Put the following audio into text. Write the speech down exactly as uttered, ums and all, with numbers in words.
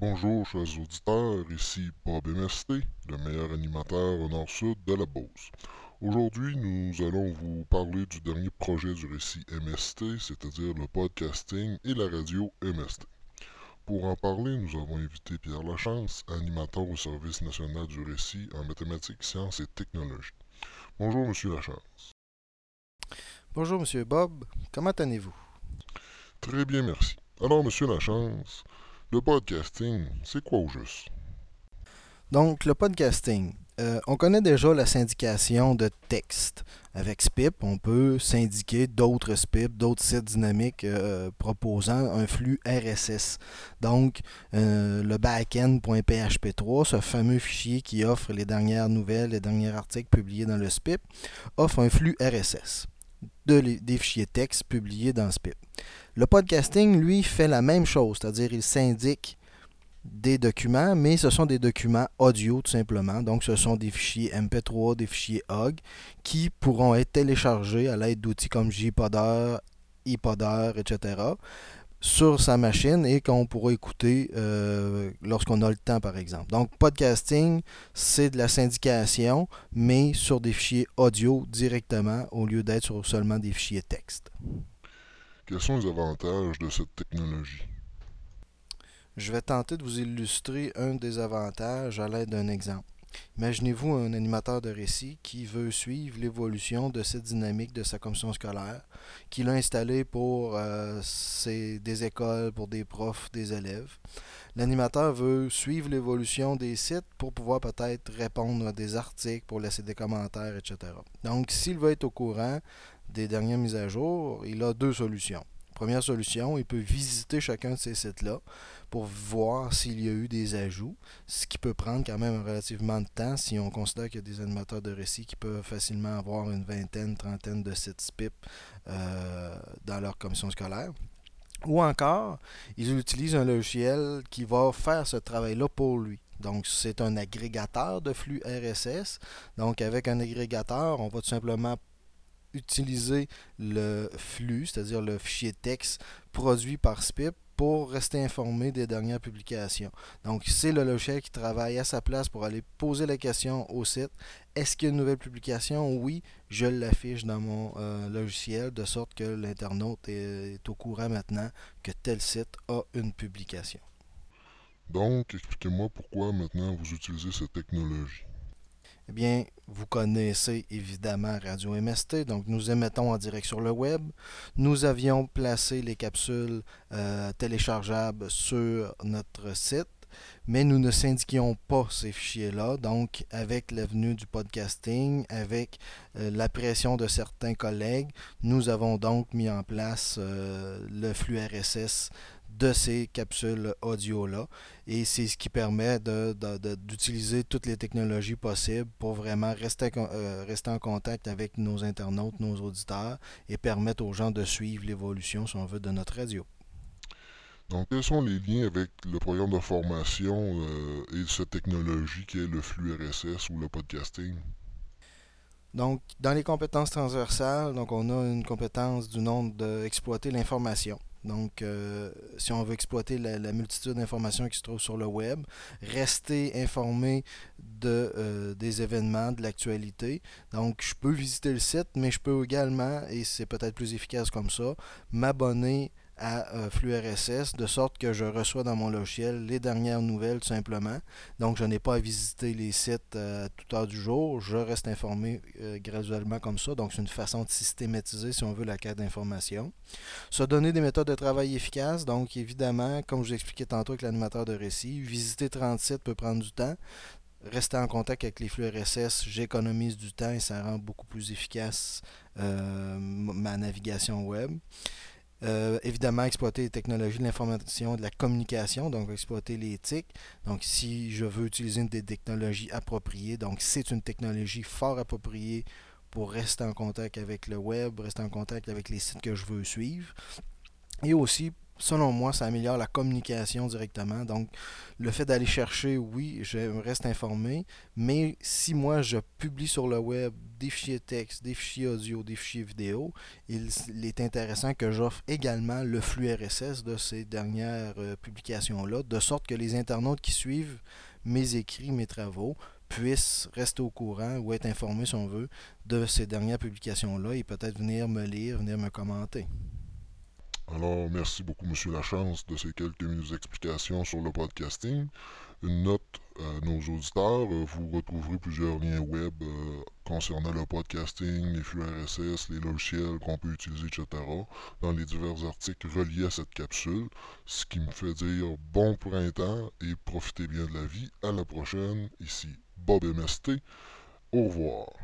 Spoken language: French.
Bonjour, chers auditeurs, ici Bob M S T, le meilleur animateur au nord-sud de la Beauce. Aujourd'hui, nous allons vous parler du dernier projet du récit M S T, c'est-à-dire le podcasting et la radio M S T. Pour en parler, nous avons invité Pierre Lachance, animateur au Service national du récit en mathématiques, sciences et technologies. Bonjour, Monsieur Lachance. Bonjour Monsieur Bob, comment allez-vous? Très bien, merci. Alors, Monsieur Lachance, le podcasting, c'est quoi au juste? Donc, le podcasting. Euh, on connaît déjà la syndication de texte. Avec SPIP, on peut syndiquer d'autres SPIP, d'autres sites dynamiques euh, proposant un flux R S S. Donc, euh, le backend.php trois, ce fameux fichier qui offre les dernières nouvelles, les derniers articles publiés dans le SPIP, offre un flux R S S de les, des fichiers texte publiés dans SPIP. Le podcasting, lui, fait la même chose, c'est-à-dire il syndique des documents, mais ce sont des documents audio tout simplement. Donc ce sont des fichiers M P trois, des fichiers O G qui pourront être téléchargés à l'aide d'outils comme JPodder, ePodder, et cetera sur sa machine et qu'on pourra écouter euh, lorsqu'on a le temps par exemple. Donc podcasting, c'est de la syndication, mais sur des fichiers audio directement au lieu d'être sur seulement des fichiers texte. Quels sont les avantages de cette technologie? Je vais tenter de vous illustrer un des avantages à l'aide d'un exemple. Imaginez-vous un animateur de récit qui veut suivre l'évolution de cette dynamique de sa commission scolaire, qu'il a installé pour euh, ses- des écoles, pour des profs, des élèves. L'animateur veut suivre l'évolution des sites pour pouvoir peut-être répondre à des articles, pour laisser des commentaires, et cetera. Donc, s'il veut être au courant des dernières mises à jour, il a deux solutions. Première solution, il peut visiter chacun de ces sites-là pour voir s'il y a eu des ajouts, ce qui peut prendre quand même relativement de temps si on considère qu'il y a des animateurs de récits qui peuvent facilement avoir une vingtaine, trentaine de sites SPIP euh, dans leur commission scolaire. Ou encore, ils utilisent un logiciel qui va faire ce travail-là pour lui. Donc, c'est un agrégateur de flux R S S. Donc, avec un agrégateur, on va tout simplement utiliser le flux, c'est-à-dire le fichier texte produit par SPIP pour rester informé des dernières publications. Donc, c'est le logiciel qui travaille à sa place pour aller poser la question au site. Est-ce qu'il y a une nouvelle publication? Oui, je l'affiche dans mon euh, logiciel de sorte que l'internaute est, est au courant maintenant que tel site a une publication. Donc, expliquez-moi pourquoi maintenant vous utilisez cette technologie. Eh bien, vous connaissez évidemment Radio M S T, donc nous émettons en direct sur le web. Nous avions placé les capsules euh, téléchargeables sur notre site, mais nous ne syndiquions pas ces fichiers-là. Donc, avec l'avenue du podcasting, avec euh, la pression de certains collègues, nous avons donc mis en place euh, le flux R S S de ces capsules audio-là. Et c'est ce qui permet de, de, de, d'utiliser toutes les technologies possibles pour vraiment rester, euh, rester en contact avec nos internautes, nos auditeurs et permettre aux gens de suivre l'évolution, si on veut, de notre radio. Donc, quels sont les liens avec le programme de formation euh, et cette technologie qui est le flux R S S ou le podcasting? Donc, dans les compétences transversales, donc on a une compétence du nom d'exploiter l'information. Donc, euh, si on veut exploiter la, la multitude d'informations qui se trouvent sur le web, rester informé de, euh, des événements, de l'actualité. Donc, je peux visiter le site, mais je peux également, et c'est peut-être plus efficace comme ça, m'abonner à euh, flux R S S de sorte que je reçois dans mon logiciel les dernières nouvelles tout simplement. Donc je n'ai pas à visiter les sites euh, à toute heure du jour, je reste informé euh, graduellement comme ça. Donc c'est une façon de systématiser si on veut la quête d'information. Se donner des méthodes de travail efficaces, donc évidemment, comme je vous expliquais tantôt avec l'animateur de récit, visiter trente sites peut prendre du temps. Rester en contact avec les flux R S S, j'économise du temps et ça rend beaucoup plus efficace euh, ma navigation web. Euh, évidemment, exploiter les technologies de l'information et de la communication, donc exploiter l'éthique. Donc, si je veux utiliser une des technologies appropriées, donc c'est une technologie fort appropriée pour rester en contact avec le web, rester en contact avec les sites que je veux suivre. Et aussi selon moi, ça améliore la communication directement. Donc, le fait d'aller chercher, oui, je reste informé, mais si moi je publie sur le web des fichiers texte, des fichiers audio, des fichiers vidéo, il, il est intéressant que j'offre également le flux R S S de ces dernières euh, publications-là, de sorte que les internautes qui suivent mes écrits, mes travaux, puissent rester au courant ou être informés, si on veut, de ces dernières publications-là et peut-être venir me lire, venir me commenter. Alors, merci beaucoup, Monsieur Lachance, de ces quelques minutes d'explication sur le podcasting. Une note à nos auditeurs, euh, vous retrouverez plusieurs liens web euh, concernant le podcasting, les flux R S S, les logiciels qu'on peut utiliser, et cetera dans les divers articles reliés à cette capsule, ce qui me fait dire bon printemps et profitez bien de la vie. À la prochaine, ici Bob M S T. Au revoir.